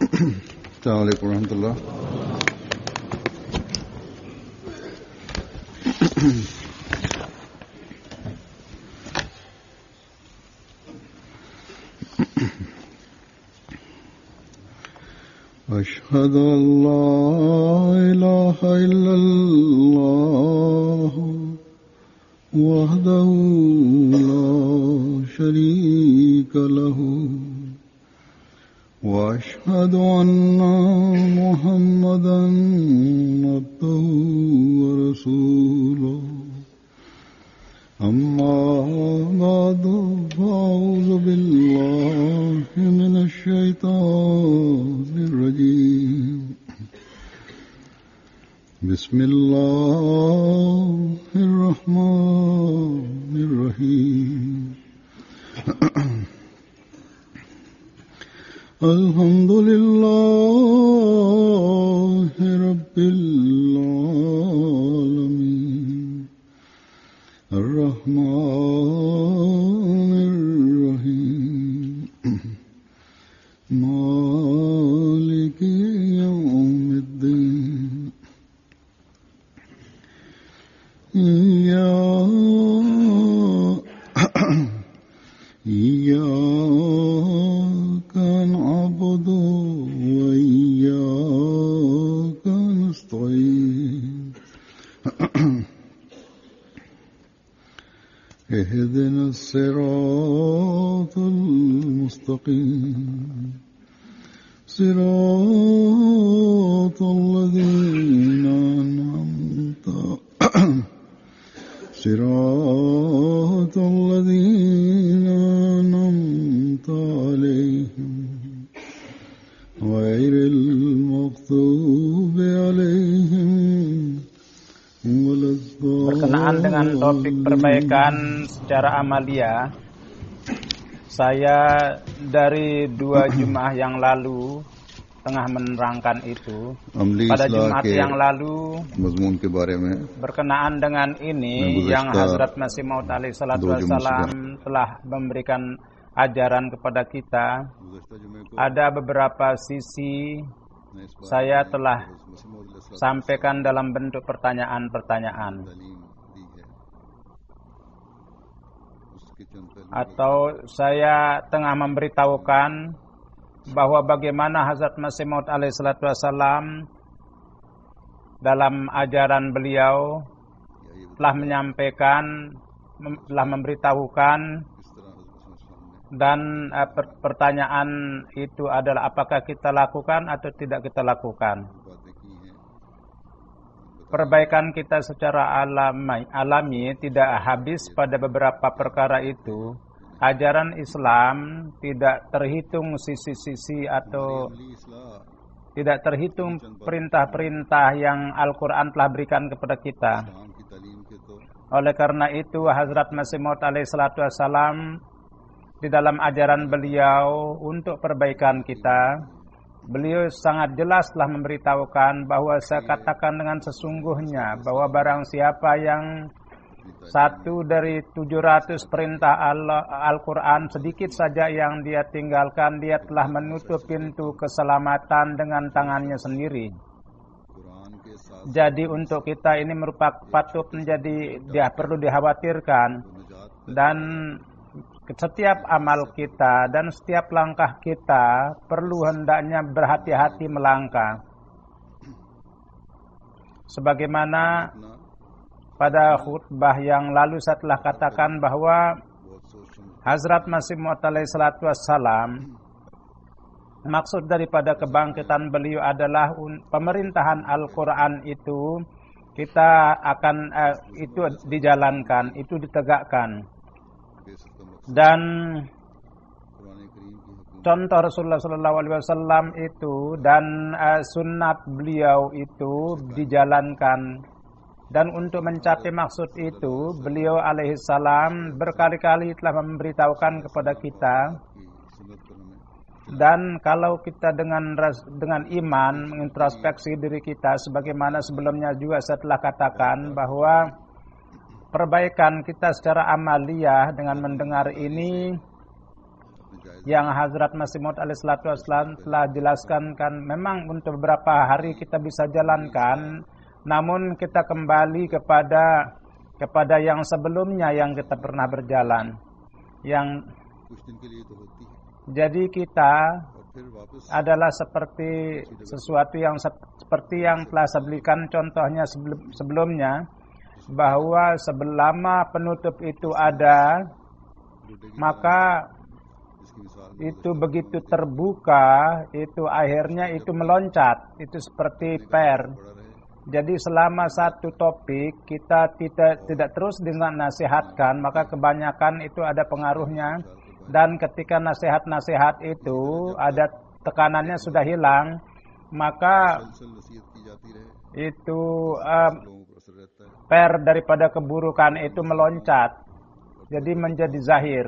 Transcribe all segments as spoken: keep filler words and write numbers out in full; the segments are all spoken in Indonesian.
Assalamualaikum warahmatullahi Ashhadu an la ilaha illallah wahdahu la sharika lahu وأشهد أن محمدا عبده ورسوله أما بعد فأعوذ بالله من الشيطان الرجيم بسم الله الرحمن الرحيم الحمد لله رب العالمين الرحمن الرحيم مالك يوم الدين إياك إياك نعبد وإياك نستعين اهدنا الصراط المستقيم صراط الذين أنعمت صراط الذين أنعمت عليهم غير المغضوب عليهم ولا الضالين. Berkenaan dengan topik perbaikan secara amalia, saya dari dua Jumat yang lalu tengah menerangkan itu. Pada Jumat yang lalu berkenaan dengan ini yang Hazrat Masih Maud alaihi salatu wassalam telah memberikan ajaran kepada kita, ada beberapa sisi saya telah sampaikan dalam bentuk pertanyaan-pertanyaan, atau saya tengah memberitahukan bahwa bagaimana Hazrat Masih Maud alaihi salatu wassalam dalam ajaran beliau telah menyampaikan, telah memberitahukan, dan uh, pertanyaan itu adalah apakah kita lakukan atau tidak kita lakukan. Perbaikan kita secara alami, alami tidak habis pada beberapa perkara itu. Ajaran Islam tidak terhitung sisi-sisi atau tidak terhitung perintah-perintah yang Al-Quran telah berikan kepada kita. Oleh karena itu Hazrat Masih Maud alaihi salatu wassalam di dalam ajaran beliau untuk perbaikan kita, beliau sangat jelas telah memberitahukan bahwa saya katakan dengan sesungguhnya bahwa barang siapa yang satu dari tujuh ratus perintah Al-Quran sedikit saja yang dia tinggalkan, dia telah menutup pintu keselamatan dengan tangannya sendiri. Jadi untuk kita ini merupakan patut menjadi dia perlu dikhawatirkan, dan setiap amal kita dan setiap langkah kita perlu hendaknya berhati-hati melangkah. Sebagaimana pada khutbah yang lalu saya telah katakan bahwa Hazrat Masih Maud alaihi salatu wassalam, maksud daripada kebangkitan beliau adalah pemerintahan Al-Quran itu kita akan uh, itu dijalankan, itu ditegakkan. Dan contoh Rasulullah Sallallahu Alaihi Wasallam itu dan uh, sunnat beliau itu dijalankan. Dan untuk mencapai maksud itu, beliau alaihi salam berkali-kali telah memberitahukan kepada kita. Dan kalau kita dengan dengan iman mengintrospeksi diri kita, sebagaimana sebelumnya juga saya telah katakan bahwa perbaikan kita secara amaliyah dengan mendengar ini yang Hazrat Masih Maud alaihi salatu wassalam telah jelaskan kan memang untuk beberapa hari kita bisa jalankan, namun kita kembali kepada kepada yang sebelumnya yang kita pernah berjalan. Yang jadi kita adalah seperti sesuatu yang seperti yang telah saya berikan contohnya sebelumnya, bahwa selama penutup itu ada, maka itu begitu terbuka, itu akhirnya itu meloncat, itu seperti per. Jadi selama satu topik kita tidak tidak terus dinasihatkan, maka kebanyakan itu ada pengaruhnya. Dan ketika nasihat-nasihat itu ada tekanannya sudah hilang, maka itu uh, per daripada keburukan itu meloncat, jadi menjadi zahir.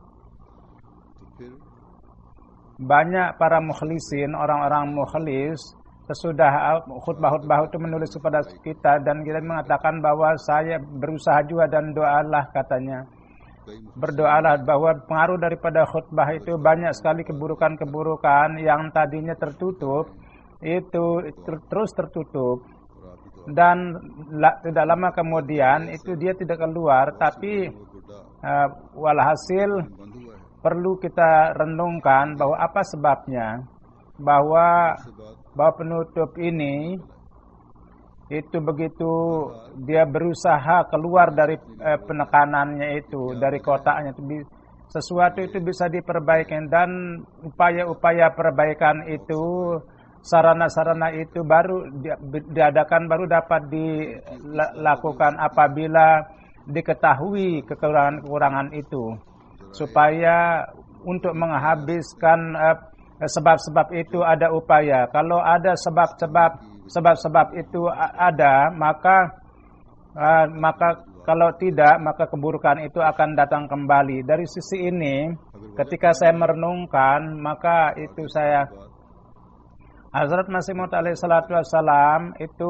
Banyak para mukhlisin, orang-orang mukhlis, sesudah khutbah-khutbah itu menulis kepada kita dan kita mengatakan bahwa saya berusaha juga dan doalah katanya. Berdoalah bahwa pengaruh daripada khutbah itu banyak sekali keburukan-keburukan yang tadinya tertutup, itu ter terus tertutup. Dan la, tidak lama kemudian itu dia tidak keluar, tapi uh, walhasil perlu kita renungkan bahwa apa sebabnya, bahwa bahwa penutup ini itu begitu dia berusaha keluar dari eh, penekanannya itu, dari kotaknya itu, sesuatu itu bisa diperbaiki, dan upaya-upaya perbaikan itu, sarana-sarana itu baru diadakan, baru dapat dilakukan apabila diketahui kekurangan-kekurangan itu, supaya untuk menghabiskan eh, sebab-sebab itu ada upaya. Kalau ada sebab-sebab sebab-sebab itu ada, maka uh, maka kalau tidak, maka keburukan itu akan datang kembali. Dari sisi ini, ketika saya merenungkan, maka itu saya Hazrat Masih Maud alaihi salatu wassalam itu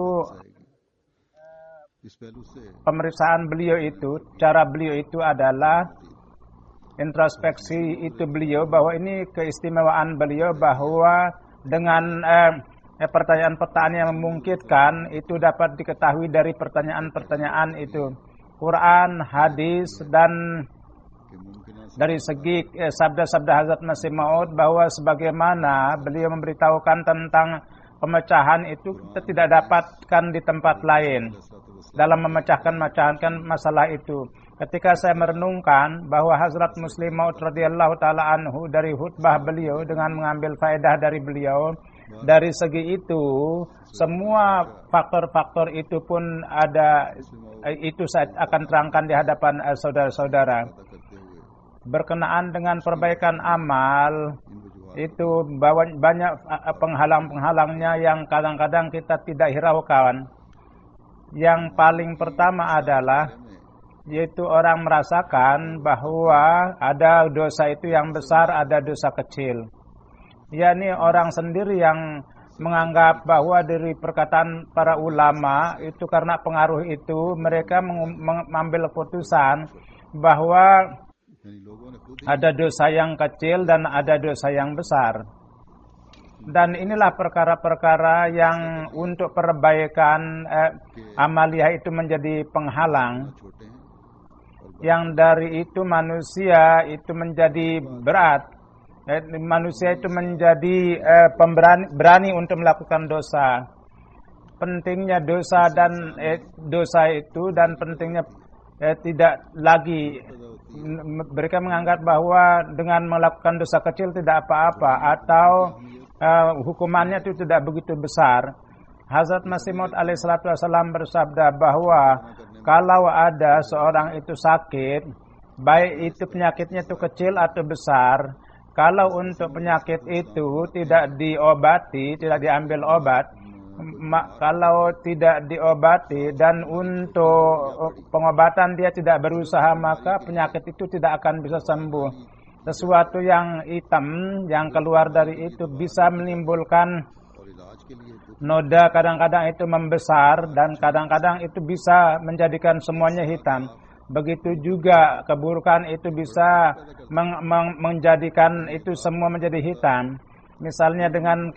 pemeriksaan beliau itu, cara beliau itu adalah introspeksi itu beliau, bahwa ini keistimewaan beliau, bahwa dengan eh, pertanyaan-pertanyaan yang memungkinkan itu dapat diketahui dari pertanyaan-pertanyaan itu, Quran, hadis, dan dari segi eh, sabda-sabda Hazrat Masih Maud, bahwa sebagaimana beliau memberitahukan tentang pemecahan itu kita tidak dapatkan di tempat lain dalam memecahkan-mecahkan masalah itu. Ketika saya merenungkan bahwa Hazrat Muslim Maud radhiyallahu taala anhu dari khutbah beliau dengan mengambil faedah dari beliau, dari segi itu semua faktor-faktor itu pun ada, itu saya akan terangkan di hadapan saudara-saudara. Berkenaan dengan perbaikan amal itu banyak penghalang-penghalangnya yang kadang-kadang kita tidak hiraukan. Yang paling pertama adalah yaitu orang merasakan bahwa ada dosa itu yang besar, ada dosa kecil. yakni orang sendiri yang menganggap bahwa dari perkataan para ulama itu, karena pengaruh itu mereka mengambil keputusan bahwa ada dosa yang kecil dan ada dosa yang besar. Dan inilah perkara-perkara yang untuk perbaikan eh, amaliyah itu menjadi penghalang. Yang dari itu manusia itu menjadi berat. Eh, manusia itu menjadi eh, pemberani berani untuk melakukan dosa. Pentingnya dosa dan eh, dosa itu dan pentingnya eh, tidak lagi mereka menganggap bahwa dengan melakukan dosa kecil tidak apa-apa atau uh, hukumannya itu tidak begitu besar. Hazrat Masih Maud alaihi salatu wasallam bersabda bahwa kalau ada seorang itu sakit, baik itu penyakitnya itu kecil atau besar, kalau untuk penyakit itu tidak diobati, tidak diambil obat, kalau tidak diobati dan untuk pengobatan dia tidak berusaha, maka penyakit itu tidak akan bisa sembuh. Sesuatu yang hitam yang keluar dari itu bisa menimbulkan noda, kadang-kadang itu membesar dan kadang-kadang itu bisa menjadikan semuanya hitam. Begitu juga keburukan itu bisa meng- meng- menjadikan itu semua menjadi hitam. Misalnya dengan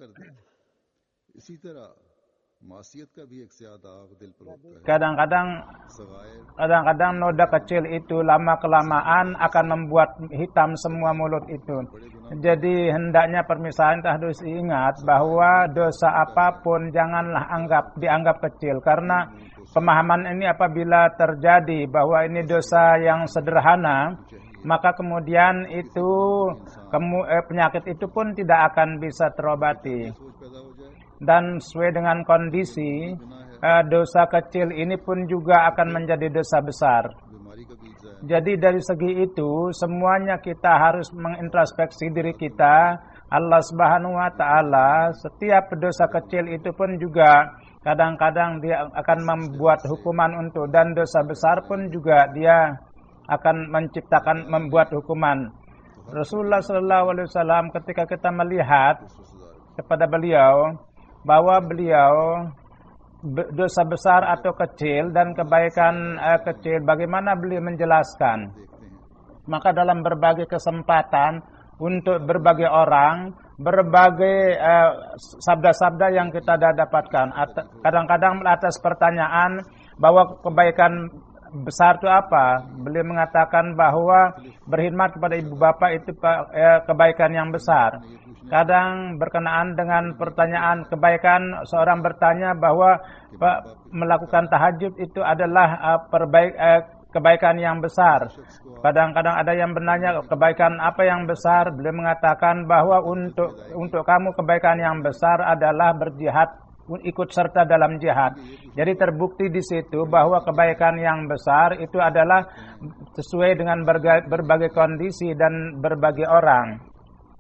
इसी तरह मासियत का भी एक स्याह दाग दिल पर होता है। kadang-kadang सगायर kadang-kadang noda kecil itu lama kelamaan akan membuat hitam semua mulut itu. Jadi hendaknya permisalan itu harus diingat bahwa dosa apapun janganlah anggap dianggap kecil, karena pemahaman ini apabila terjadi bahwa ini dosa yang sederhana, maka kemudian itu kemu, eh, penyakit itu pun tidak akan bisa terobati. सोच पैदा हो जाए, Dan sesuai dengan kondisi, eh, dosa kecil ini pun juga akan menjadi dosa besar. बीमारी का बीज है। Jadi dari segi itu semuanya kita harus mengintrospeksi diri kita. Allah Subhanahu wa taala setiap dosa kecil itu pun juga kadang-kadang dia akan membuat hukuman untuk, dan dosa besar pun juga dia akan menciptakan membuat hukuman. Rasulullah sallallahu alaihi wasallam ketika kita melihat kepada beliau bahwa beliau dosa besar atau kecil dan kebaikan eh, kecil, bagaimana beliau menjelaskan? Maka dalam berbagai kesempatan untuk berbagai orang, berbagai eh, sabda-sabda yang kita dapatkan, kadang-kadang atas pertanyaan bahwa kebaikan besar itu apa, beliau mengatakan bahwa berkhidmat kepada ibu bapak itu eh, kebaikan yang besar. Kadang berkenaan dengan pertanyaan kebaikan, seorang bertanya bahwa melakukan tahajud itu adalah uh, perbaik, uh, kebaikan yang besar. Kadang-kadang ada yang bertanya kebaikan apa yang besar, beliau mengatakan bahwa untuk untuk kamu kebaikan yang besar adalah berjihad, ikut serta dalam jihad. Jadi terbukti di situ bahwa kebaikan yang besar itu adalah sesuai dengan berbagai, berbagai kondisi dan berbagai orang.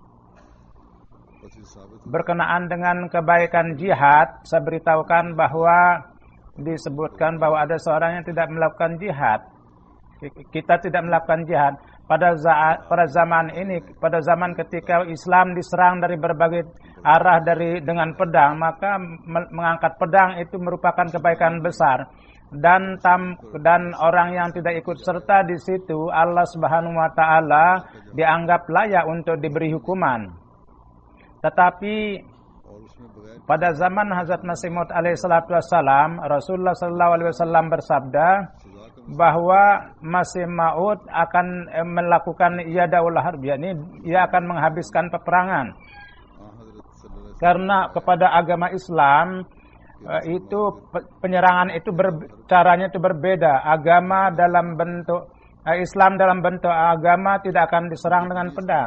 Berkenaan dengan kebaikan jihad, saya beritahukan bahwa disebutkan bahwa ada seorang yang tidak melakukan jihad. Kita tidak melakukan jihad pada pada zaman ini, pada zaman ketika Islam diserang dari berbagai arah dari dengan pedang, maka mengangkat pedang itu merupakan kebaikan besar. Dan tam, dan orang yang tidak ikut serta di situ, Allah Subhanahu wa taala dianggap layak untuk diberi hukuman. Tetapi pada zaman Hazrat Masih Maud alaihi salatu wassalam, Rasulullah sallallahu alaihi wasallam bersabda bahwa Masih Maud akan melakukan yadaul harb, yakni ia akan menghabiskan peperangan. Karena kepada agama Islam itu penyerangan itu ber, caranya itu berbeda. Agama dalam bentuk Islam dalam bentuk agama tidak akan diserang dengan pedang.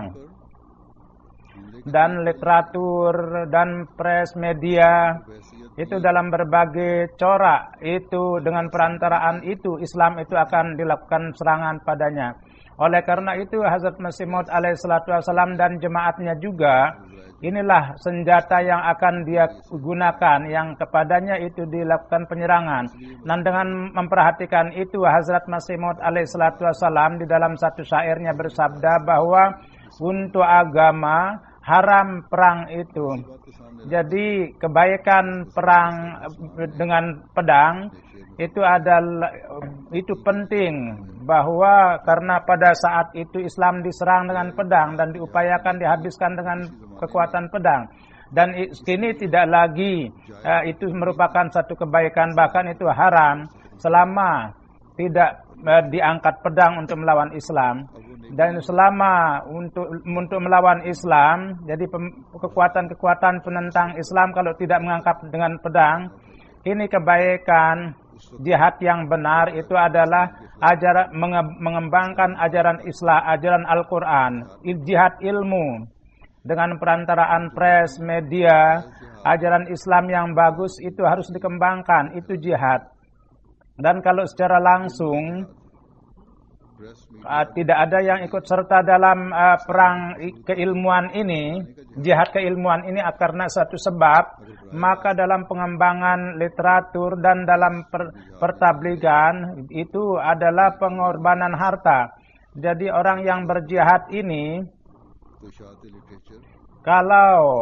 Dan literatur dan pres media itu dalam berbagai corak itu dengan perantaraan itu Islam itu akan dilakukan serangan padanya. Oleh karena itu Hazrat Masih Maud alaihi salatu wassalam dan jemaatnya juga, inilah senjata yang akan dia gunakan, yang kepadanya itu dilakukan penyerangan. Dan dengan memperhatikan itu Hazrat Masih Maud alaihi salatu wassalam di dalam satu syairnya bersabda bahwa untuk agama haram perang itu. Jadi kebaikan perang dengan pedang itu adalah itu penting, bahwa karena pada saat itu Islam diserang dengan pedang dan diupayakan dihabiskan dengan kekuatan pedang. Dan kini tidak lagi uh, itu merupakan satu kebaikan, bahkan itu haram selama tidak uh, diangkat pedang untuk melawan Islam. Dan selama untuk untuk melawan Islam, jadi kekuatan-kekuatan penentang Islam kalau tidak mengangkat dengan pedang, ini kebaikan jihad yang benar itu adalah ajaran mengembangkan ajaran Islam, ajaran Al-Quran, jihad ilmu dengan perantaraan pres, media, ajaran Islam yang bagus itu harus dikembangkan, itu jihad. Dan kalau secara langsung Uh, tidak ada yang ikut serta dalam uh, perang keilmuan ini, jihad keilmuan ini karena satu sebab, maka dalam pengembangan literatur dan dalam per, pertabligan itu adalah pengorbanan harta. Jadi orang yang berjihad ini, kalau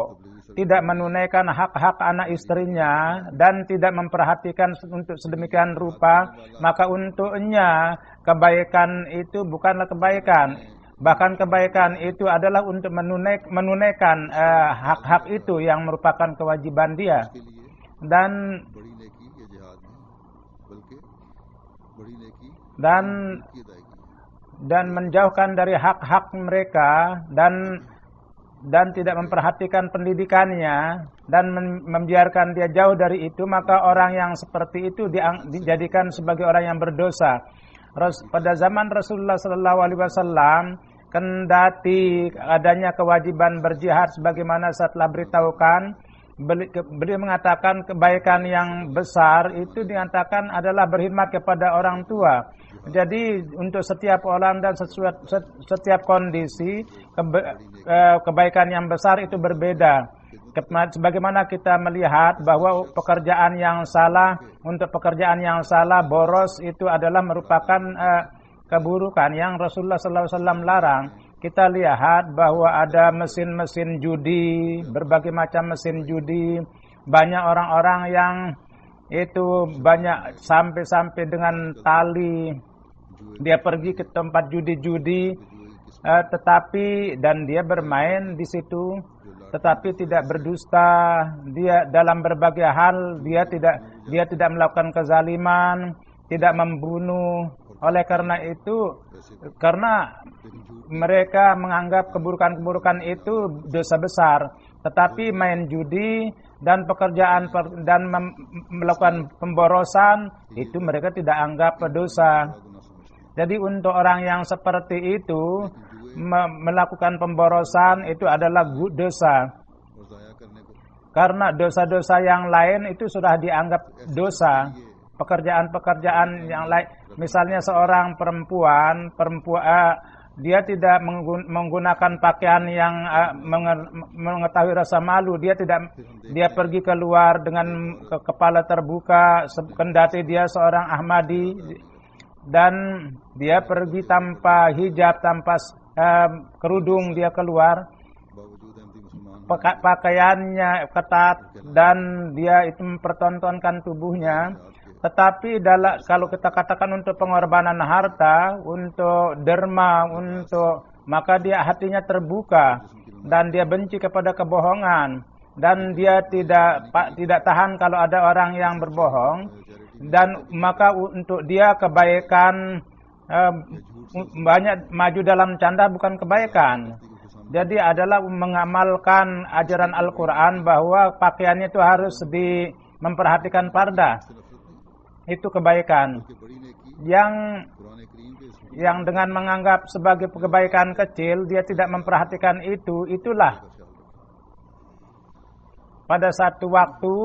tidak menunaikan hak-hak anak istrinya dan tidak memperhatikan untuk sedemikian rupa, maka untuknya kebaikan itu bukanlah kebaikan. Bahkan kebaikan itu adalah untuk menunaik, menunaikan uh, hak-hak itu yang merupakan kewajiban dia. Dan dan dan menjauhkan dari hak-hak mereka dan dan tidak memperhatikan pendidikannya dan membiarkan dia jauh dari itu, maka orang yang seperti itu dijadikan sebagai orang yang berdosa. Pada zaman Rasulullah Sallallahu Alaihi Wasallam, kendati adanya kewajiban berjihad sebagaimana saya telah beritahukan, beliau mengatakan kebaikan yang besar itu dinyatakan adalah berkhidmat kepada orang tua. Jadi untuk setiap orang dan sesuatu, setiap kondisi keba, kebaikan yang besar itu berbeda. Sebagaimana kita melihat bahwa pekerjaan yang salah untuk pekerjaan yang salah boros itu adalah merupakan uh, keburukan yang Rasulullah Sallallahu Alaihi Wasallam larang. Kita lihat bahwa ada mesin-mesin judi, berbagai macam mesin judi, banyak orang-orang yang itu banyak sampai-sampai dengan tali dia pergi ke tempat judi-judi, uh, tetapi dan dia bermain di situ, tetapi tidak berdusta. Dia dalam berbagai hal dia tidak dia tidak melakukan kezaliman, tidak membunuh. Oleh karena itu, karena mereka menganggap keburukan-keburukan itu dosa besar, tetapi main judi dan pekerjaan dan melakukan pemborosan itu mereka tidak anggap dosa. Jadi untuk orang yang seperti itu melakukan pemborosan itu adalah dosa. Karena dosa-dosa yang lain itu sudah dianggap dosa. Pekerjaan-pekerjaan yang lain, misalnya seorang perempuan, perempuan uh, dia tidak menggunakan pakaian yang uh, mengetahui rasa malu, dia tidak dia pergi keluar dengan ke kepala terbuka, kendati dia seorang Ahmadi, dan dia pergi tanpa hijab, tanpa uh, kerudung dia keluar, pakaiannya ketat dan dia itu mempertontonkan tubuhnya. Tetapi dalam, kalau kita katakan untuk pengorbanan harta, untuk derma, untuk maka dia hatinya terbuka dan dia benci kepada kebohongan dan dia tidak tidak tahan kalau ada orang yang berbohong, dan maka untuk dia kebaikan eh, banyak maju dalam canda bukan kebaikan. Jadi adalah mengamalkan ajaran Al-Quran bahwa pakaiannya itu harus di memperhatikan parda. Itu kebaikan. Yang yang dengan menganggap sebagai kebaikan kecil, dia tidak memperhatikan itu, itulah pada satu waktu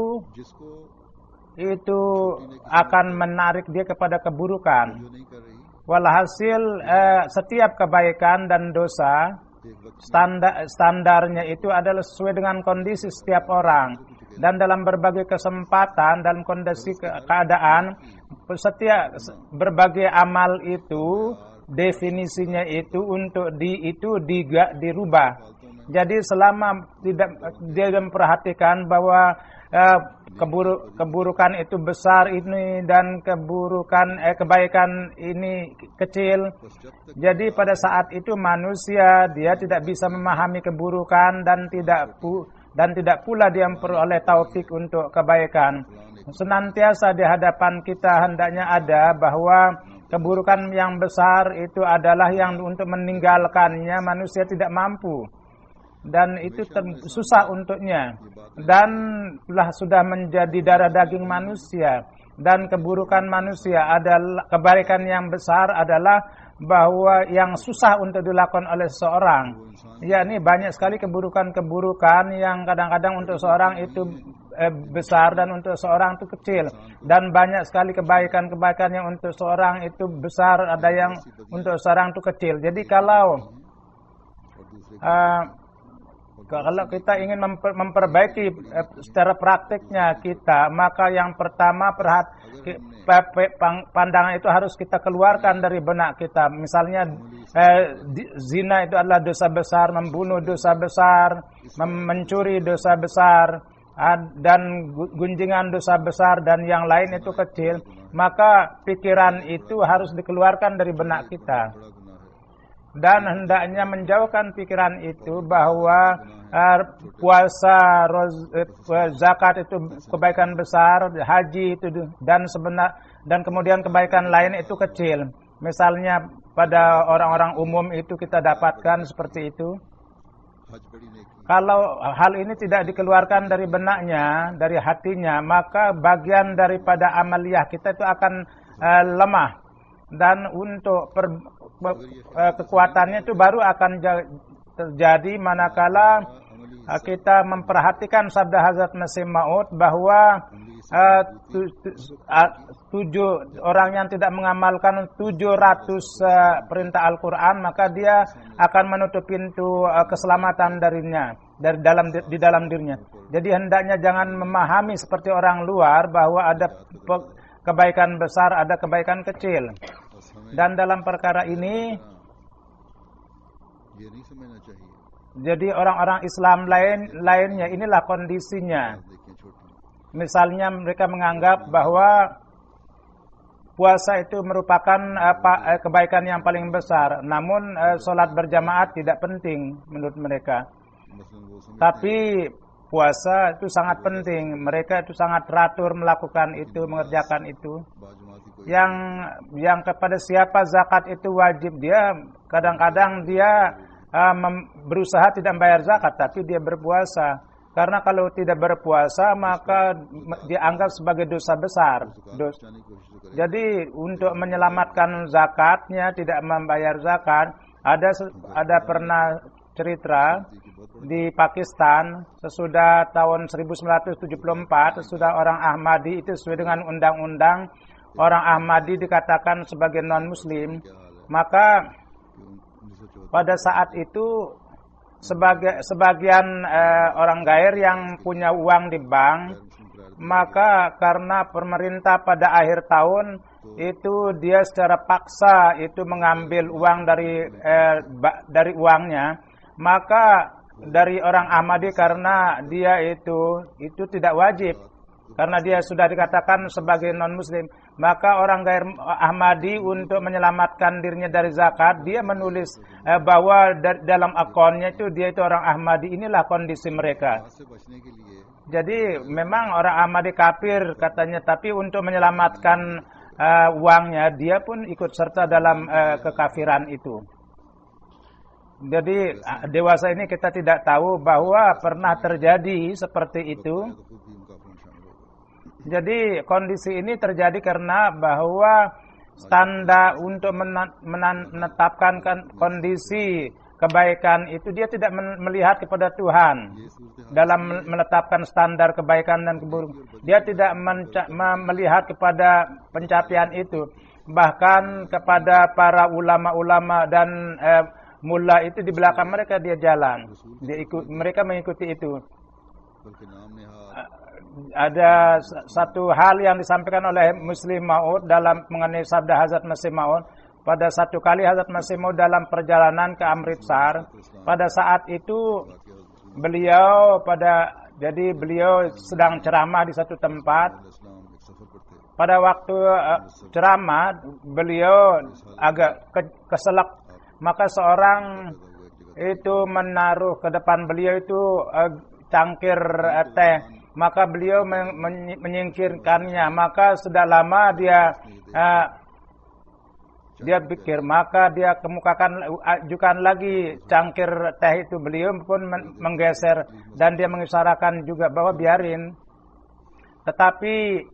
itu akan menarik dia kepada keburukan. Walhasil eh, setiap kebaikan dan dosa standar standarnya itu adalah sesuai dengan kondisi setiap orang. Dan dalam berbagai kesempatan dan kondisi keadaan, setiap berbagai amal itu definisinya itu untuk di itu diga, dirubah. Jadi selama tidak dia memperhatikan bahwa eh, keburu, keburukan itu besar ini dan keburukan eh, kebaikan ini kecil. Jadi pada saat itu manusia dia tidak bisa memahami keburukan dan tidak pu dan tidak pula dia memperoleh taufik untuk kebaikan. Senantiasa di hadapan kita hendaknya ada bahwa keburukan yang besar itu adalah yang untuk meninggalkannya manusia tidak mampu. Dan itu susah untuknya. Dan telah sudah menjadi darah daging manusia. Dan keburukan manusia adalah, kebaikan yang besar adalah bahwa yang susah untuk dilakukan oleh seseorang. Ya, ini banyak sekali keburukan-keburukan yang kadang-kadang untuk seorang itu eh, besar dan untuk seorang itu kecil. Dan banyak sekali kebaikan-kebaikan yang untuk seorang itu besar, ada yang untuk seorang itu kecil. Jadi kalau uh, kalau kita ingin memper, memperbaiki eh, secara praktiknya kita, maka yang pertama perhat, pandangan itu harus kita keluarkan dari benak kita. Misalnya eh, zina itu adalah dosa besar, membunuh dosa besar, mencuri dosa besar, dan gunjingan dosa besar, dan yang lain itu kecil. Maka pikiran itu harus dikeluarkan dari benak kita. Dan hendaknya menjauhkan pikiran itu bahwa uh, puasa, roz, uh, zakat itu kebaikan besar, haji itu dan sebenar dan kemudian kebaikan lain itu kecil. Misalnya pada orang-orang umum itu kita dapatkan seperti itu. Kalau hal ini tidak dikeluarkan dari benaknya, dari hatinya, maka bagian daripada amaliyah kita itu akan uh, lemah. Dan untuk per, per, uh, kekuatannya itu baru akan terjadi manakala uh, kita memperhatikan sabda Hazrat Masih Maud bahwa uh, tu, tu, uh, tujuh orang yang tidak mengamalkan tujuh ratus uh, perintah Al-Quran, maka dia akan menutup pintu uh, keselamatan darinya dari dalam di, di dalam dirinya. Jadi hendaknya jangan memahami seperti orang luar bahwa ada pe, kebaikan besar, ada kebaikan kecil. Dan dalam perkara ini, jadi orang-orang Islam lain lainnya inilah kondisinya. Misalnya mereka menganggap bahwa puasa itu merupakan apa, kebaikan yang paling besar. Namun sholat berjamaah tidak penting menurut mereka. Tapi puasa itu sangat penting. Mereka itu sangat teratur melakukan itu, mengerjakan itu. Yang yang kepada siapa zakat itu wajib, dia kadang-kadang dia uh, mem, berusaha tidak membayar zakat, tapi dia berpuasa. Karena kalau tidak berpuasa maka dianggap sebagai dosa besar. Dos. Jadi untuk menyelamatkan zakatnya, tidak membayar zakat, ada ada pernah cerita di Pakistan sesudah tahun seribu sembilan ratus tujuh puluh empat, sesudah orang Ahmadi itu sesuai dengan undang-undang orang Ahmadi dikatakan sebagai non-muslim, maka pada saat itu sebagai sebagian eh, orang gair yang punya uang di bank, maka karena pemerintah pada akhir tahun itu dia secara paksa itu mengambil uang dari eh, dari uangnya, maka dari orang Ahmadi karena dia itu itu tidak wajib karena dia sudah dikatakan sebagai non-muslim, maka orang gair Ahmadi untuk menyelamatkan dirinya dari zakat, dia menulis eh, bahwa da- dalam akunnya itu dia itu orang Ahmadi. Inilah kondisi mereka. Jadi memang orang Ahmadi kafir katanya, tapi untuk menyelamatkan eh, uangnya dia pun ikut serta dalam eh, kekafiran itu. Jadi dewasa ini kita tidak tahu bahwa pernah terjadi seperti itu. Jadi kondisi ini terjadi karena bahwa standar untuk menetapkan kondisi kebaikan itu dia tidak melihat kepada Tuhan dalam menetapkan standar kebaikan dan keburukan. Dia tidak melihat kepada pencapaian itu, bahkan kepada para ulama-ulama dan eh, mula itu di belakang mereka dia jalan, dia ikut, mereka mengikuti itu. Ada satu hal yang disampaikan oleh Muslim Maud dalam mengenai sabda Hazrat Masih Maud. Pada satu kali Hazrat Masih Maud dalam perjalanan ke Amritsar, pada saat itu beliau pada jadi beliau sedang ceramah di satu tempat. Pada waktu uh, ceramah beliau agak ke, keselak, maka seorang itu menaruh ke depan beliau itu uh, cangkir uh, teh. Maka beliau menyingkirkannya. Maka sudah lama dia uh, dia pikir, maka dia kemukakan ajukan lagi cangkir teh itu. Beliau pun menggeser dan dia mengisyaratkan juga bahwa biarin. Tetapi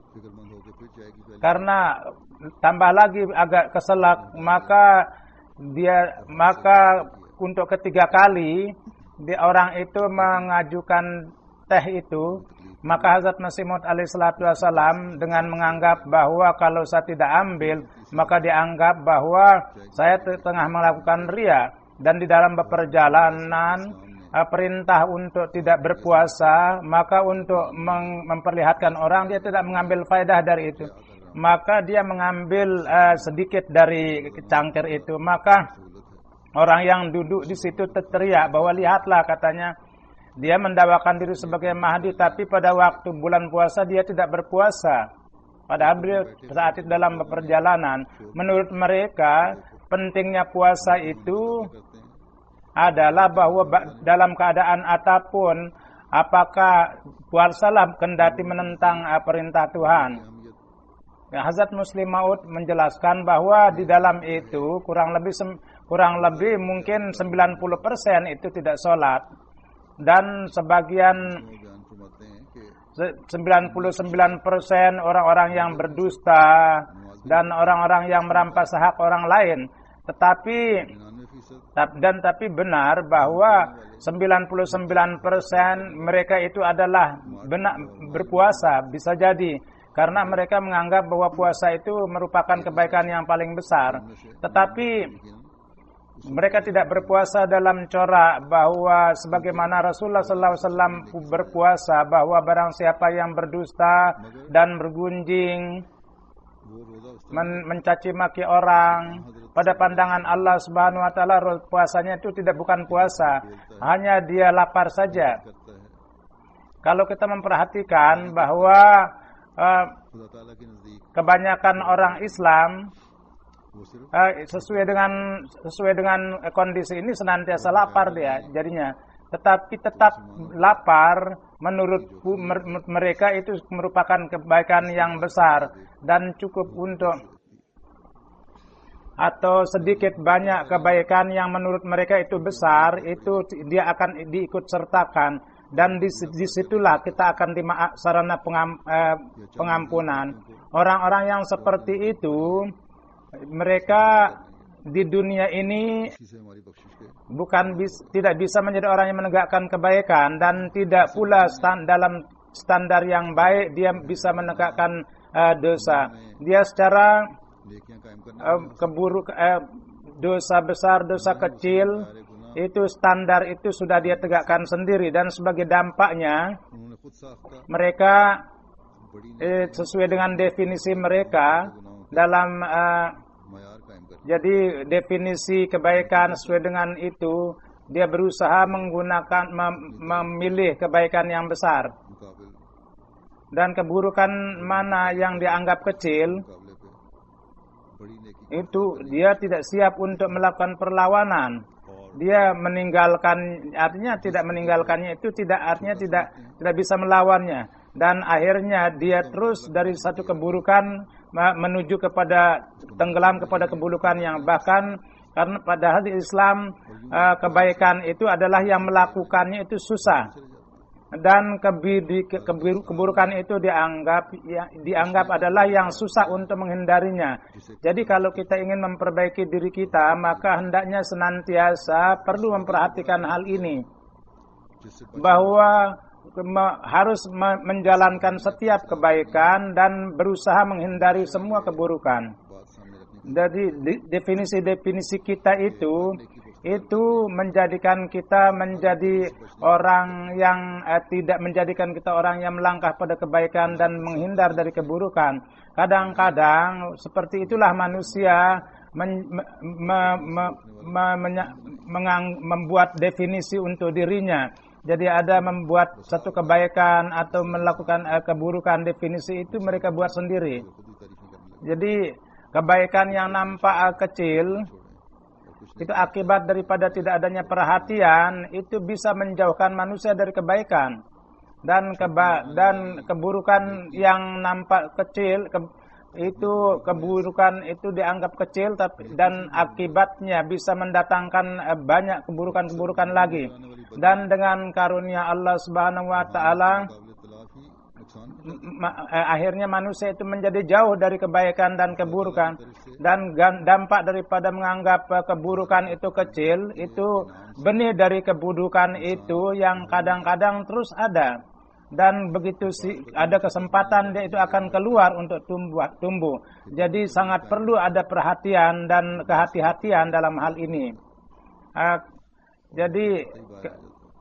karena tambah lagi agak keselak, maka dia maka untuk ketiga kali dia orang itu mengajukan teh itu. Maka Hazrat Masih Maud alaihi salatu wasalam dengan menganggap bahwa kalau saya tidak ambil, maka dianggap bahwa saya tengah melakukan riya. Dan di dalam perjalanan uh, perintah untuk tidak berpuasa, maka untuk memperlihatkan orang dia tidak mengambil faedah dari itu, maka dia mengambil uh, sedikit dari cangkir itu, maka orang yang duduk di situ teriak bahwa lihatlah, katanya dia mendakwakan diri sebagai Mahdi, tapi pada waktu bulan puasa dia tidak berpuasa. Padahal beliau saat itu dalam perjalanan. Menurut mereka, pentingnya puasa itu adalah bahwa dalam keadaan apapun, apakah puasalah kendati menentang perintah Tuhan. Hazrat Muslim Maud menjelaskan bahwa di dalam itu kurang lebih kurang lebih mungkin sembilan puluh persen itu tidak sholat, dan sebagian sembilan puluh sembilan persen orang-orang yang berdusta dan orang-orang yang merampas hak orang lain. Tetapi dan tapi benar bahwa sembilan puluh sembilan persen mereka itu adalah benar berpuasa, bisa jadi karena mereka menganggap bahwa puasa itu merupakan kebaikan yang paling besar. Tetapi mereka tidak berpuasa dalam corak bahwa sebagaimana Rasulullah sallallahu alaihi wasallam berpuasa, bahwa barang siapa yang berdusta dan bergunjing, men- mencaci maki orang, pada pandangan Allah Subhanahu wa taala puasanya itu tidak bukan puasa, hanya dia lapar saja. Kalau kita memperhatikan bahwa uh, kebanyakan orang Islam Uh, sesuai dengan sesuai dengan kondisi ini senantiasa lapar dia jadinya, tetapi tetap lapar menurut mereka itu merupakan kebaikan yang besar dan cukup untuk, atau sedikit banyak kebaikan yang menurut mereka itu besar, itu dia akan diikut sertakan, dan disitulah kita akan terima sarana pengam, eh, pengampunan. Orang-orang yang seperti itu mereka di dunia ini bukan bis, tidak bisa menjadi orang yang menegakkan kebaikan, dan tidak pula stand, dalam standar yang baik dia bisa menegakkan uh, dosa. Dia secara uh, keburuk uh, dosa besar, dosa kecil, itu standar itu sudah dia tegakkan sendiri, dan sebagai dampaknya mereka eh, sesuai dengan definisi mereka dalam uh, jadi definisi kebaikan sesuai dengan itu, dia berusaha menggunakan mem- memilih kebaikan yang besar, dan keburukan mana yang dianggap kecil itu dia tidak siap untuk melakukan perlawanan. Dia meninggalkan, artinya tidak meninggalkannya itu tidak artinya tidak tidak bisa melawannya, dan akhirnya dia terus dari satu keburukan menuju kepada tenggelam kepada keburukan yang bahkan, karena padahal di Islam uh, kebaikan itu adalah yang melakukannya itu susah, dan keburukan itu dianggap ya, dianggap adalah yang susah untuk menghindarinya. Jadi kalau kita ingin memperbaiki diri kita, maka hendaknya senantiasa perlu memperhatikan hal ini, bahwa harus menjalankan setiap kebaikan dan berusaha menghindari semua keburukan. Jadi definisi-definisi kita itu itu menjadikan kita menjadi orang yang eh, tidak menjadikan kita orang yang melangkah pada kebaikan dan menghindar dari keburukan. Kadang-kadang seperti itulah manusia men, me, me, me, me, menya, mengang, membuat definisi untuk dirinya. Jadi ada membuat satu kebaikan atau melakukan uh, keburukan, definisi itu mereka buat sendiri. Jadi kebaikan yang nampak uh, kecil itu akibat daripada tidak adanya perhatian, itu bisa menjauhkan manusia dari kebaikan. Dan keba dan keburukan yang nampak kecil ke, itu keburukan itu dianggap kecil, tapi dan akibatnya bisa mendatangkan uh, banyak keburukan-keburukan lagi. Dan dengan karunia Allah Subhanahu wa taala akhirnya manusia itu menjadi jauh dari kebaikan dan keburukan, dan dampak daripada menganggap keburukan itu kecil, itu benih dari keburukan itu yang kadang-kadang terus ada, dan begitu ada kesempatan dia itu akan keluar untuk tumbuh tumbuh. Jadi sangat perlu ada perhatian dan kehati-hatian dalam hal ini. Uh, jadi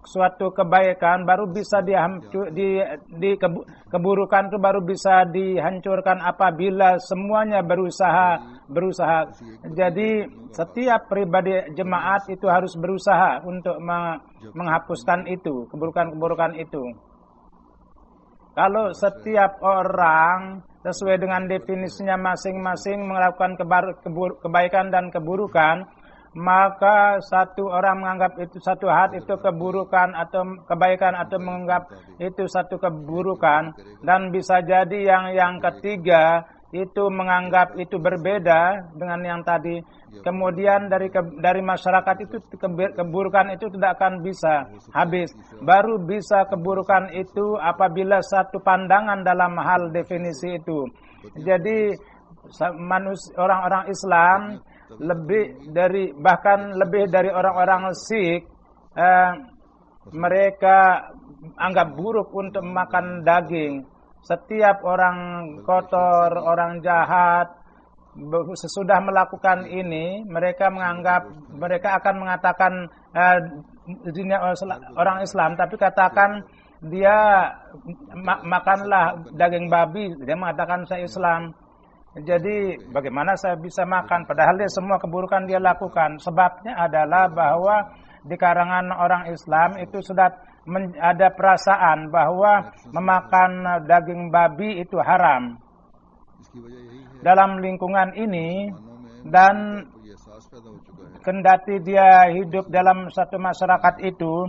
suatu kebaikan baru bisa dihancur, di, di keburukan itu baru bisa dihancurkan apabila semuanya berusaha berusaha. Jadi setiap pribadi jemaat itu harus berusaha untuk menghapuskan itu, keburukan-keburukan itu. Kalau setiap orang sesuai dengan definisinya masing-masing melakukan kebaikan dan keburukan, maka satu orang menganggap itu satu hal itu keburukan atau kebaikan atau menganggap itu satu keburukan, dan bisa jadi yang yang ketiga itu menganggap itu berbeda dengan yang tadi. Kemudian dari ke, dari masyarakat itu keburukan itu tidak akan bisa habis. Baru bisa keburukan itu apabila satu pandangan dalam hal definisi itu. Jadi manusia, orang-orang Islam lebih dari bahkan lebih dari orang-orang Sikh, eh, mereka anggap buruk untuk makan daging. Setiap orang kotor, orang jahat sesudah melakukan ini, mereka menganggap mereka akan mengatakan eh, orang Islam, tapi katakan dia mak makanlah daging babi, dia mengatakan saya Islam. Jadi bagaimana saya bisa makan padahal dia semua keburukan dia lakukan? Sebabnya adalah bahwa di kalangan orang Islam itu sudah ada perasaan bahwa memakan daging babi itu haram. Dalam lingkungan ini, dan kendati dia hidup dalam satu masyarakat itu,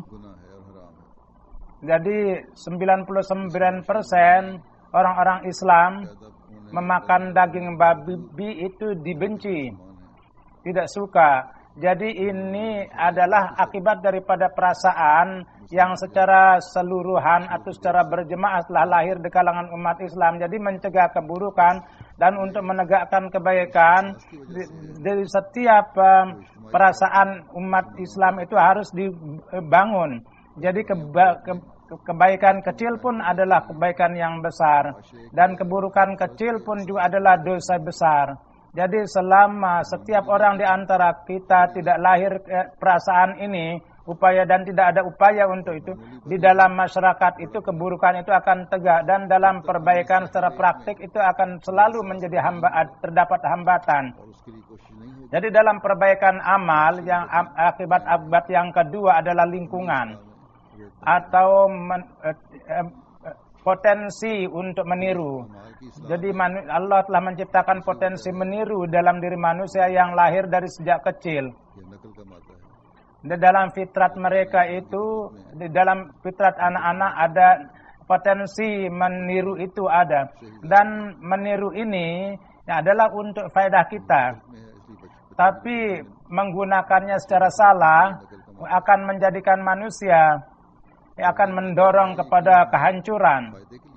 jadi sembilan puluh sembilan persen orang-orang Islam memakan daging babi itu dibenci, tidak suka. Jadi ini adalah akibat daripada perasaan yang secara seluruhan atau secara berjemaah telah lahir di kalangan umat Islam. Jadi mencegah keburukan dan untuk menegakkan kebaikan, dari setiap um, perasaan umat Islam itu harus dibangun. Jadi keba ke kebaikan kecil pun adalah kebaikan yang besar, dan keburukan kecil pun juga adalah dosa besar. Jadi selama setiap orang di antara kita tidak lahir perasaan ini, upaya dan tidak ada upaya untuk itu, di dalam masyarakat itu keburukan itu akan tegak, dan dalam perbaikan secara praktik itu akan selalu menjadi hamba, terdapat hambatan. Jadi dalam perbaikan amal, yang akibat-akibat yang kedua adalah lingkungan atau men, eh, eh, potensi untuk meniru. Jadi Allah telah menciptakan potensi meniru dalam diri manusia yang lahir dari sejak kecil. Di dalam fitrat mereka itu, di dalam fitrat anak-anak ada potensi meniru itu ada. Dan meniru ini adalah untuk faedah kita. Tapi menggunakannya secara salah akan menjadikan manusia, akan mendorong kepada kehancuran.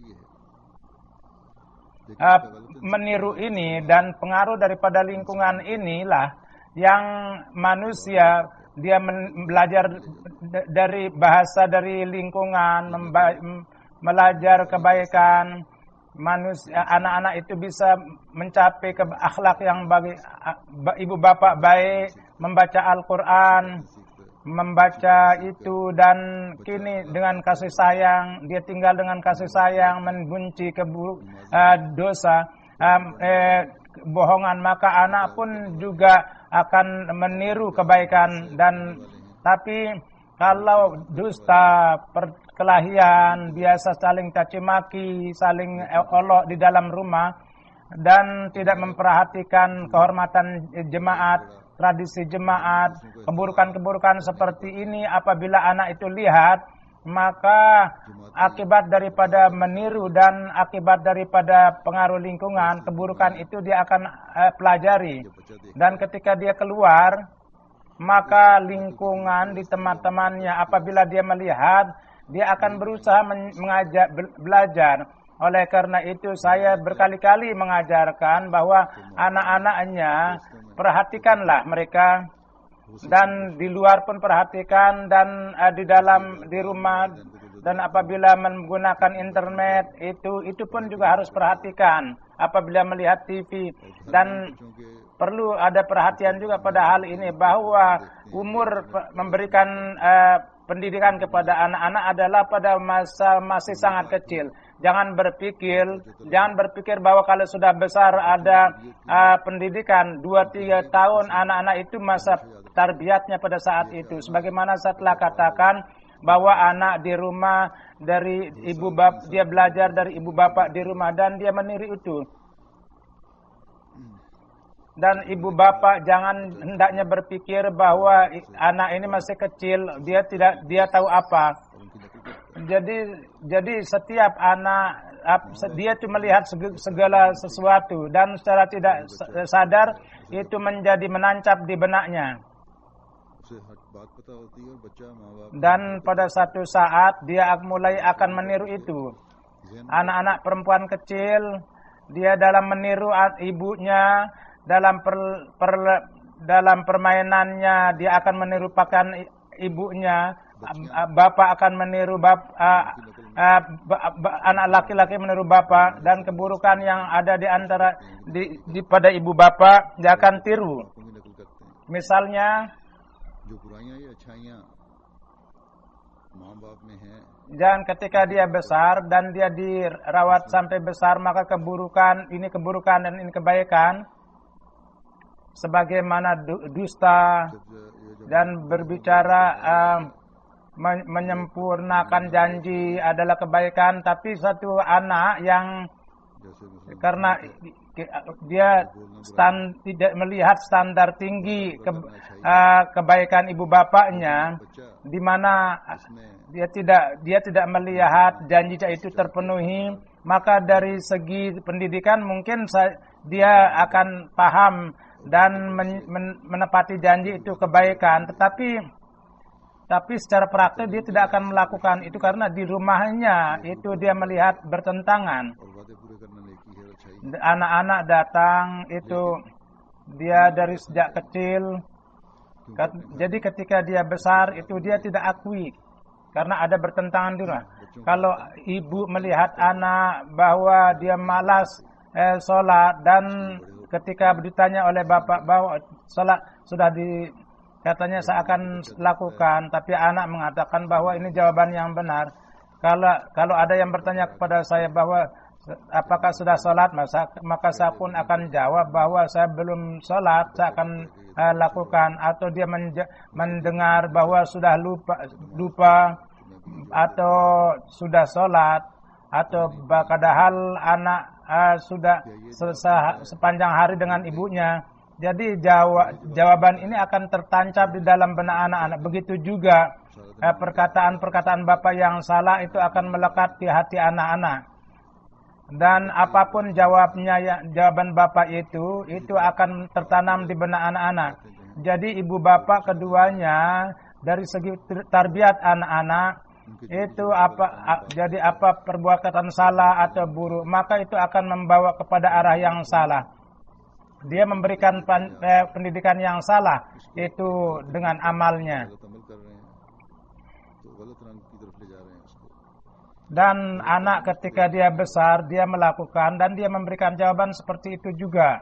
Uh, meniru ini dan pengaruh daripada lingkungan inilah yang manusia dia belajar dari bahasa dari lingkungan, belajar kebaikan. Manusia, anak-anak itu bisa mencapai ke akhlak yang bagi ibu bapak baik, membaca Al-Quran, membaca itu, dan kini dengan kasih sayang dia tinggal dengan kasih sayang, membenci keburuk uh, dosa, um, eh, bohongan, maka anak pun juga akan meniru kebaikan. Dan tapi kalau dusta, perkelahian, biasa saling caci maki, saling olok di dalam rumah, dan tidak memperhatikan kehormatan jemaat, tradisi jemaat, keburukan-keburukan seperti ini apabila anak itu lihat, maka akibat daripada meniru dan akibat daripada pengaruh lingkungan, keburukan itu dia akan eh, pelajari. Dan ketika dia keluar, maka lingkungan di teman-temannya apabila dia melihat, dia akan berusaha mengajak belajar. Oleh karena itu saya berkali-kali mengajarkan bahwa anak-anaknya perhatikanlah mereka, dan di luar pun perhatikan, dan uh, di dalam di rumah, dan apabila menggunakan internet itu itu pun juga harus perhatikan apabila melihat T V. Dan perlu ada perhatian juga pada hal ini bahwa umur memberikan uh, pendidikan kepada anak-anak adalah pada masa masih sangat kecil. Jangan berpikir, jangan berpikir bahwa kalau sudah besar ada uh, pendidikan dua tiga tahun, anak-anak itu masa tarbiyatnya pada saat itu. Sebagaimana saya telah katakan bahwa anak di rumah dari ibu bapak, dia belajar dari ibu bapak di rumah dan dia meniru itu. Dan ibu bapak jangan hendaknya berpikir bahwa anak ini masih kecil, dia tidak dia tahu apa. Jadi jadi setiap anak dia itu melihat segala sesuatu dan secara tidak sadar itu menjadi menancap di benaknya. Dan pada satu saat dia mulai akan meniru itu. Anak-anak perempuan kecil dia dalam meniru ibunya. Dalam per, per, dalam permainannya dia akan menirupakan ibunya, bapak akan meniru bap, uh, uh, anak laki-laki meniru bapak, dan keburukan yang ada di antara di, di pada ibu bapak dia akan tiru. Misalnya, dan ketika dia besar dan dia dirawat sampai besar, maka keburukan ini keburukan dan ini kebaikan. Sebagaimana dusta dan berbicara uh, menyempurnakan janji adalah kebaikan, tapi satu anak yang karena dia stand, tidak melihat standar tinggi ke, uh, kebaikan ibu bapaknya, di mana dia tidak dia tidak melihat janji itu terpenuhi, maka dari segi pendidikan mungkin dia akan paham dan men, men, menepati janji itu kebaikan, tetapi tapi secara praktik dia tidak akan melakukan itu karena di rumahnya itu dia melihat bertentangan. Anak-anak datang itu dia dari sejak kecil, jadi ketika dia besar itu dia tidak akui karena ada bertentangan di rumah. Kalau ibu melihat anak bahwa dia malas eh, sholat dan ketika ditanya oleh bapak bahwa salat sudah di katanya saya akan lakukan, tapi anak mengatakan bahwa ini jawaban yang benar. Kalau kalau ada yang bertanya kepada saya bahwa apakah sudah salat, maka maka saya pun akan jawab bahwa saya belum salat, saya akan uh, lakukan. Atau dia menja- mendengar bahwa sudah lupa lupa atau sudah salat, atau padahal anak Uh, sudah sesa, sepanjang hari dengan ibunya. Jadi jawab, jawaban ini akan tertancap di dalam benak anak-anak. Begitu juga uh, perkataan-perkataan bapak yang salah itu akan melekat di hati anak-anak. Dan apapun jawabnya, ya, jawaban bapak itu, itu akan tertanam di benak anak-anak. Jadi ibu bapak keduanya dari segi tarbiyat anak-anak itu apa a, jadi apa perbuatan salah atau buruk, maka itu akan membawa kepada arah yang salah. Dia memberikan pan, eh, pendidikan yang salah itu dengan amalnya. Dan anak ketika dia besar dia melakukan dan dia memberikan jawaban seperti itu juga.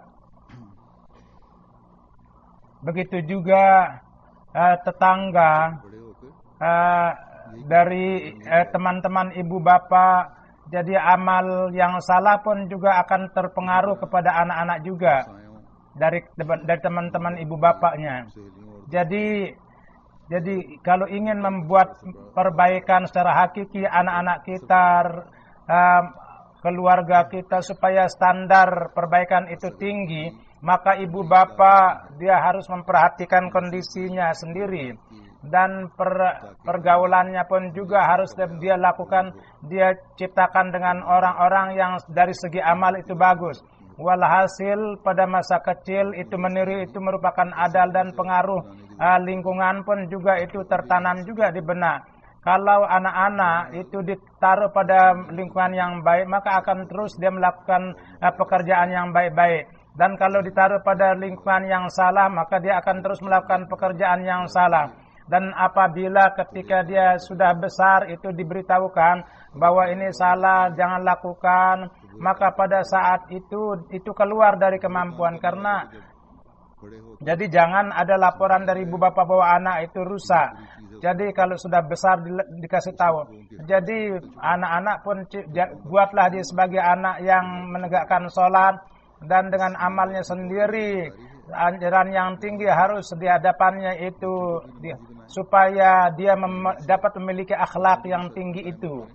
Begitu juga eh, tetangga eh, dari eh, teman-teman ibu bapak, jadi amal yang salah pun juga akan terpengaruh kepada anak-anak juga dari dari teman-teman ibu bapaknya. Jadi jadi kalau ingin membuat perbaikan secara hakiki anak-anak kita, eh, keluarga kita supaya standar perbaikan itu tinggi, maka ibu bapak dia harus memperhatikan kondisinya sendiri. Dan per, pergaulannya pun juga harus dia lakukan, dia ciptakan dengan orang-orang yang dari segi amal itu bagus. Walhasil pada masa kecil itu meniru itu merupakan adal dan pengaruh uh, lingkungan pun juga itu tertanam juga di benak. Kalau anak-anak itu ditaruh pada lingkungan yang baik, maka akan terus dia melakukan uh, pekerjaan yang baik-baik. Dan kalau ditaruh pada lingkungan yang salah, maka dia akan terus melakukan pekerjaan yang salah. Dan apabila ketika dia sudah besar itu diberitahukan bahwa ini salah, jangan lakukan, maka pada saat itu itu keluar dari kemampuan. Karena jadi jangan ada laporan dari ibu bapak bahwa anak itu rusak. Jadi kalau sudah besar di, dikasih tahu. Jadi anak-anak pun buatlah dia sebagai anak yang menegakkan sholat dan dengan amalnya sendiri. Anjuran yang tinggi harus di hadapannya itu di, supaya dia mem, dapat memiliki akhlak yang tinggi itu.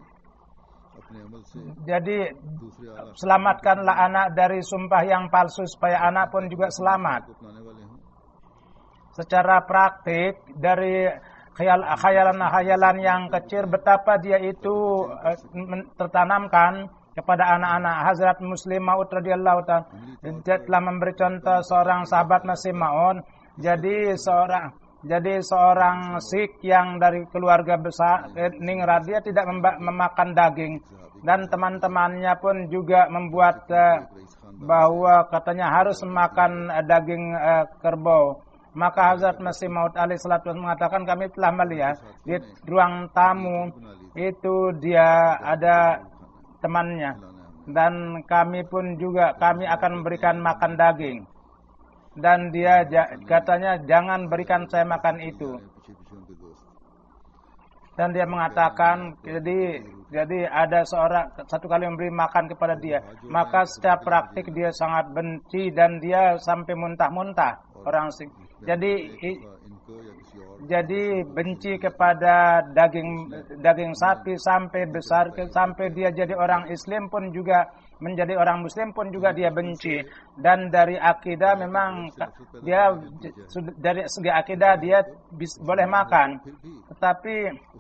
Jadi selamatkanlah anak dari sumpah yang palsu supaya anak pun juga selamat. Secara praktik dari khayalan-khayalan yang kecil betapa dia itu uh, tertanamkan kepada anak-anak. Hazrat Muslim Maud radhiyallahu ta'ala telah memberi contoh seorang sahabat Masih Maud. Jadi seorang jadi seorang Sikh yang dari keluarga besar ningrat, dia tidak memakan daging dan teman-temannya pun juga membuat uh, bahwa katanya harus memakan uh, daging uh, kerbau. Maka Hazrat Masih Maud alaihi salatu mengatakan, kami telah melihat di ruang tamu itu dia ada temannya dan kami pun juga kami akan memberikan makan daging dan dia katanya jangan berikan saya makan itu. Dan dia mengatakan jadi jadi ada seorang satu kali memberi makan kepada dia, maka secara praktik dia sangat benci dan dia sampai muntah-muntah orang Sikh. Jadi jadi benci kepada daging daging sapi sampai besar sampai dia jadi orang Islam pun juga menjadi orang Muslim pun juga dia benci. Dan dari akidah memang dia dari segi akidah dia bis, boleh makan, tetapi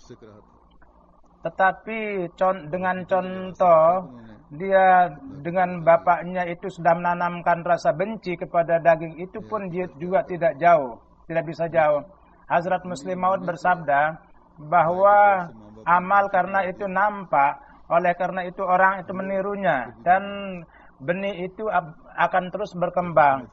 tetapi con, dengan contoh dia dengan bapaknya itu sudah menanamkan rasa benci kepada daging, itu pun dia juga tidak jauh, tidak bisa jauh. Hazrat Muslim Maud bersabda bahwa amal karena itu nampak, oleh karena itu orang itu menirunya dan benih itu akan terus berkembang.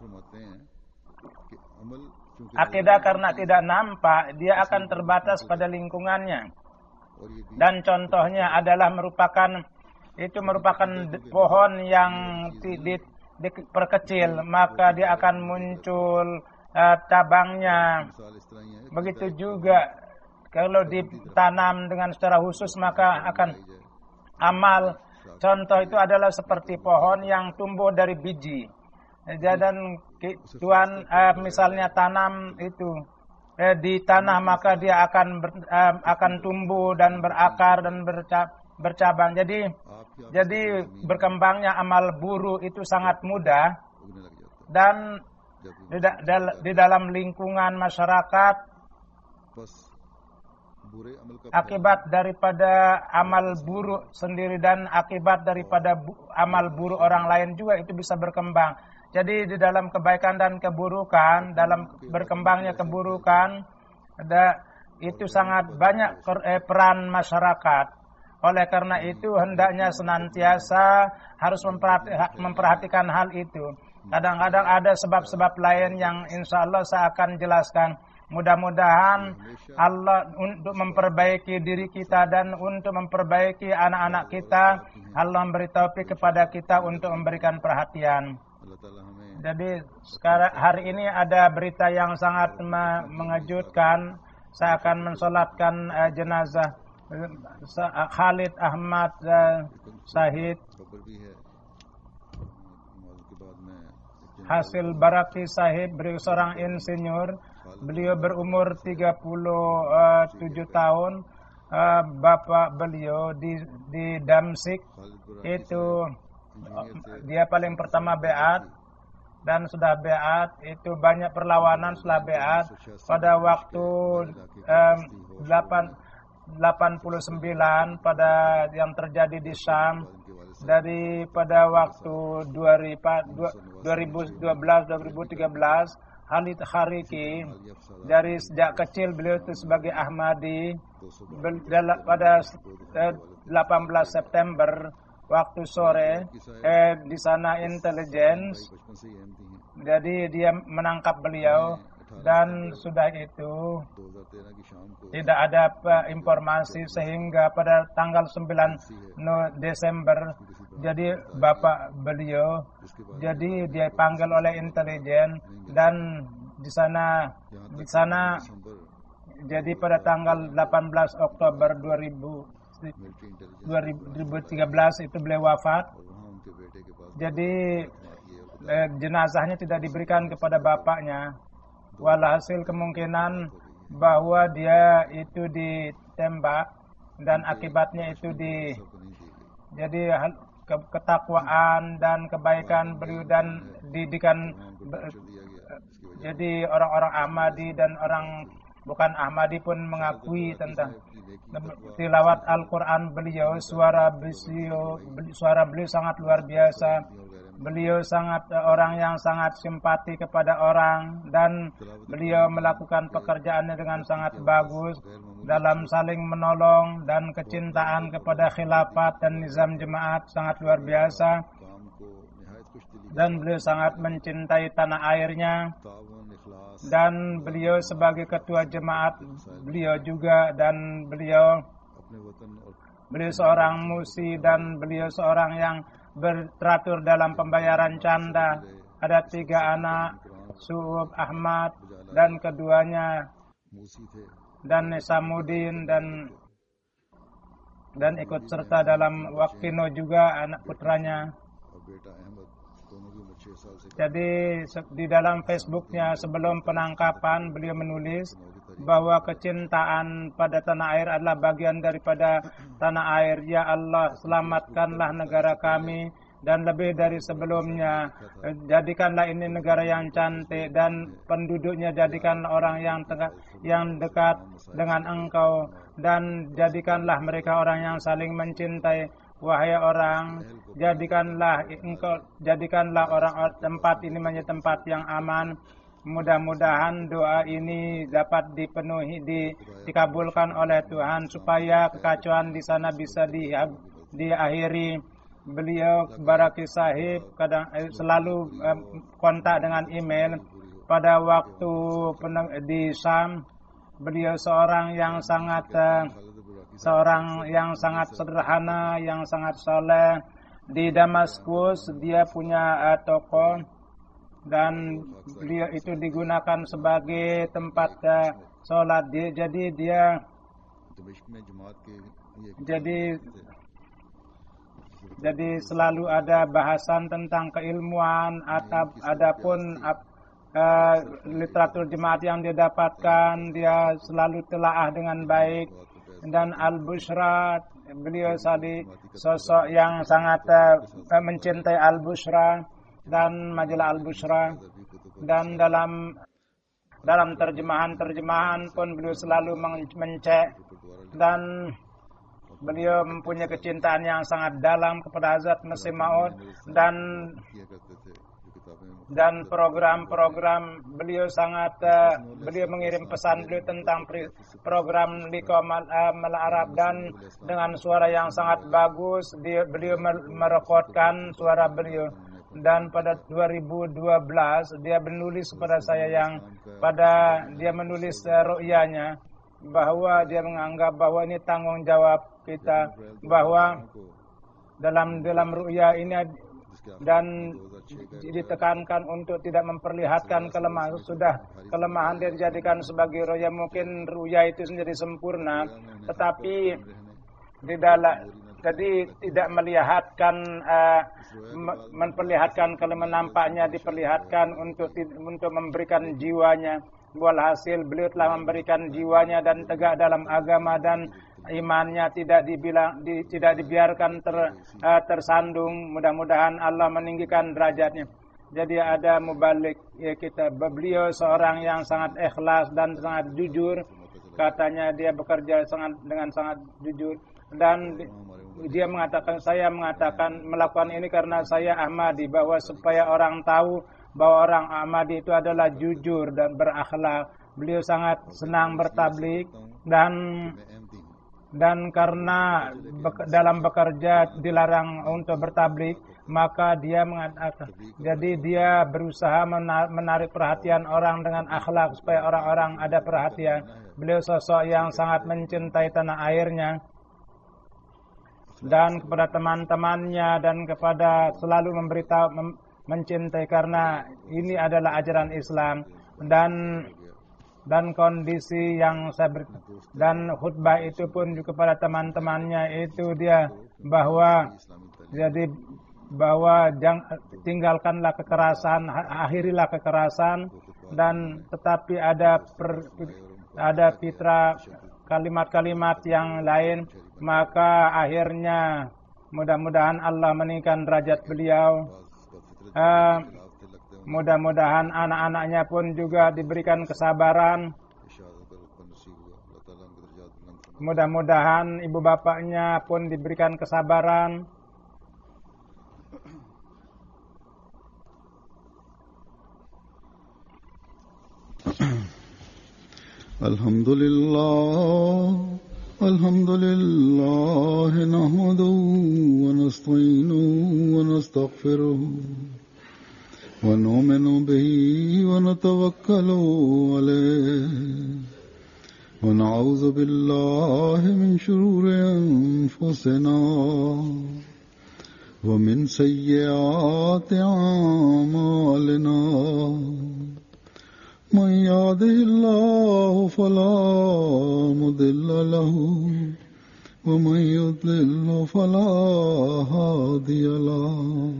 Akidah karena tidak nampak, dia akan terbatas pada lingkungannya. Dan contohnya adalah merupakan itu merupakan pohon yang diperkecil, maka dia akan muncul uh, cabangnya. Begitu juga kalau ditanam dengan secara khusus maka akan amal. Contoh itu adalah seperti pohon yang tumbuh dari biji. Dan Tuhan uh, misalnya tanam itu eh, di tanah, maka dia akan ber, uh, akan tumbuh dan berakar dan berca, bercabang. Jadi jadi berkembangnya amal buruk itu sangat mudah, dan di, di dalam lingkungan masyarakat akibat daripada amal buruk sendiri dan akibat daripada bu, amal buruk orang lain juga itu bisa berkembang. Jadi di dalam kebaikan dan keburukan, dalam berkembangnya keburukan, ada itu sangat banyak peran masyarakat. Oleh karena itu hendaknya senantiasa harus memperhatikan hal itu. Kadang-kadang ada sebab-sebab lain yang insya Allah saya akan jelaskan. Mudah-mudahan Allah untuk memperbaiki diri kita dan untuk memperbaiki anak-anak kita, Allah memberi taufik kepada kita untuk memberikan perhatian. Jadi sekarang hari ini ada berita yang sangat mengejutkan. Saya akan mensolatkan uh, jenazah uh, Khalid Ahmad uh, Syahid Hasil Baraki Sahib. Beliau seorang insinyur. Beliau berumur tiga puluh tujuh tahun. Uh, bapak beliau di di Damsik itu uh, dia paling pertama beat dan sudah beat itu banyak perlawanan setelah beat pada waktu um, delapan puluh sembilan pada yang terjadi di Syam. Dari pada waktu dua ribu dua belas dua ribu tiga belas Khalid Khariki dari sejak kecil beliau itu sebagai Ahmadi. Pada delapan belas September waktu sore eh, di sana intelligence, jadi dia menangkap beliau dan sudah itu tidak ada informasi sehingga pada tanggal sembilan Desember jadi bapak beliau jadi dia panggil oleh intelijen dan di sana di sana jadi pada tanggal delapan belas Oktober dua ribu tiga belas itu beliau wafat. Jadi eh, jenazahnya tidak diberikan kepada bapaknya. Walhasil kemungkinan bahwa dia itu ditembak dan akibatnya itu di jadi ketakwaan dan kebaikan beliau dan didikan jadi orang-orang Ahmadi dan orang bukan Ahmadi pun mengakui tentang tilawat Al-Quran beliau, suara beliau, suara beliau sangat luar biasa. Beliau sangat orang yang sangat simpati kepada orang dan beliau melakukan pekerjaannya dengan sangat bagus dalam saling menolong dan kecintaan kepada khilafat dan nizam jemaat sangat luar biasa. Dan beliau sangat mencintai tanah airnya dan beliau sebagai ketua jemaat beliau juga dan beliau beliau seorang musi dan beliau seorang yang berteratur dalam pembayaran canda. Ada tiga anak, Su'ub, Ahmad dan keduanya dan Nisamuddin dan dan ikut serta dalam Wakfino juga anak putranya. Jadi di dalam Facebooknya sebelum penangkapan beliau menulis bahwa kecintaan pada tanah air adalah bagian daripada tanah air. Ya Allah, selamatkanlah negara kami dan lebih dari sebelumnya. Jadikanlah ini negara yang cantik dan penduduknya jadikanlah orang yang tegak, yang dekat dengan Engkau dan jadikanlah mereka orang yang saling mencintai. Wahai orang, jadikanlah engkau jadikanlah orang tempat ini menjadi tempat yang aman. Mudah-mudahan doa ini dapat dipenuhi di, dikabulkan oleh Tuhan supaya kekacauan di sana bisa di, diakhiri. Beliau Baraki Sahib kadang eh, selalu eh, kontak dengan email. Pada waktu peneng, di Syam, beliau seorang yang sangat eh, seorang yang sangat sederhana, yang sangat soleh. Di Damaskus dia punya uh, toko dan beliau itu digunakan sebagai tempat uh, sholat. Dia, jadi dia jadi jadi selalu ada bahasan tentang keilmuan atau adapun uh, literatur jemaat yang dia dapatkan, dia selalu telaah dengan baik. Dan Al-Bushra, beliau tadi sosok yang sangat uh, mencintai Al-Bushra dan majalah Al-Bushra. Dan dalam dalam terjemahan-terjemahan pun beliau selalu mencek dan beliau mempunyai kecintaan yang sangat dalam kepada Hazrat Masih Maud dan dan program-program beliau sangat uh, beliau mengirim pesan beliau tentang program Liqa Mal Arab dan dengan suara yang sangat bagus dia, beliau merekodkan suara beliau dan pada dua ribu dua belas dia menulis kepada saya yang pada dia menulis uh, ru'yanya bahwa dia menganggap bahwa ini tanggung jawab kita bahwa dalam dalam ru'ya ini dan ditekankan untuk tidak memperlihatkan kelemahan. Sudah kelemahan dia dijadikan sebagai ruya, mungkin ruya itu sendiri sempurna, tetapi tidak jadi tidak melihatkan uh, memperlihatkan kelemahan, nampaknya diperlihatkan untuk untuk memberikan jiwanya. Walhasil beliau telah memberikan jiwanya dan tegak dalam agama dan imannya tidak dibilang di, tidak dibiarkan ter, uh, tersandung. Mudah-mudahan Allah meninggikan derajatnya. Jadi ada mubalik ya kita. Beliau seorang yang sangat ikhlas dan sangat jujur. Katanya dia bekerja sangat dengan sangat jujur dan dia mengatakan saya mengatakan melakukan ini karena saya Ahmadi, bahwa supaya orang tahu bahwa orang Ahmadi itu adalah jujur dan berakhlak. Beliau sangat senang bertablik dan dan karena be- dalam bekerja dilarang untuk bertablik, maka dia mengatakan jadi dia berusaha menar- menarik perhatian orang dengan akhlak supaya orang-orang ada perhatian. Beliau sosok yang sangat mencintai tanah airnya dan kepada teman-temannya dan kepada selalu memberitahu mem- mencintai karena ini adalah ajaran Islam dan dan kondisi yang saya ber, dan khutbah itu pun juga kepada teman-temannya itu dia bahwa jadi bahwa jang, tinggalkanlah kekerasan, akhirilah kekerasan, dan tetapi ada per, ada fitra kalimat-kalimat yang lain, maka akhirnya mudah-mudahan Allah meninggikan derajat beliau. Uh, mudah-mudahan anak-anaknya pun juga diberikan kesabaran. Mudah-mudahan ibu bapaknya pun diberikan kesabaran. Alhamdulillah, alhamdulillah, nahmaduhu wa nasta'inuhu wa nastaghfiruh, wa nu'minu bihi wa natawakkalu alayhi, wa na'udzu billahi min shururi anfusina wa min sayyiati a'malina. من يهده الله فلا مضل له ومن يضلل فلا هادي له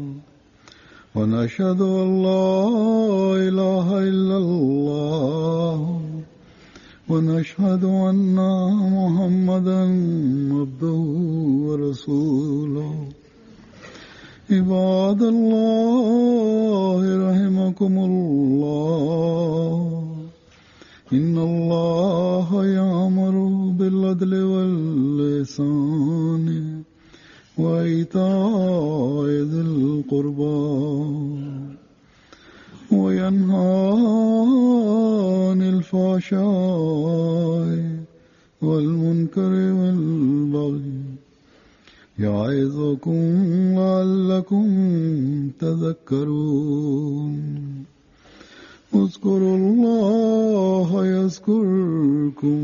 ونشهد أن لا إله إلا الله ونشهد أن محمدا عبده ورسوله. عباد الله رحمكم الله، إن الله يأمر بالعدل والإحسان وإيتاء ذي القربى وينهى عن الفحشاء والمنكر والبغي يعظكم لعلكم تذكرون. اذكروا الله يذكركم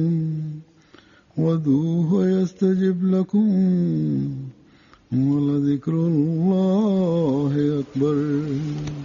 وادعوه يستجب لكم ولذكر الله أكبر.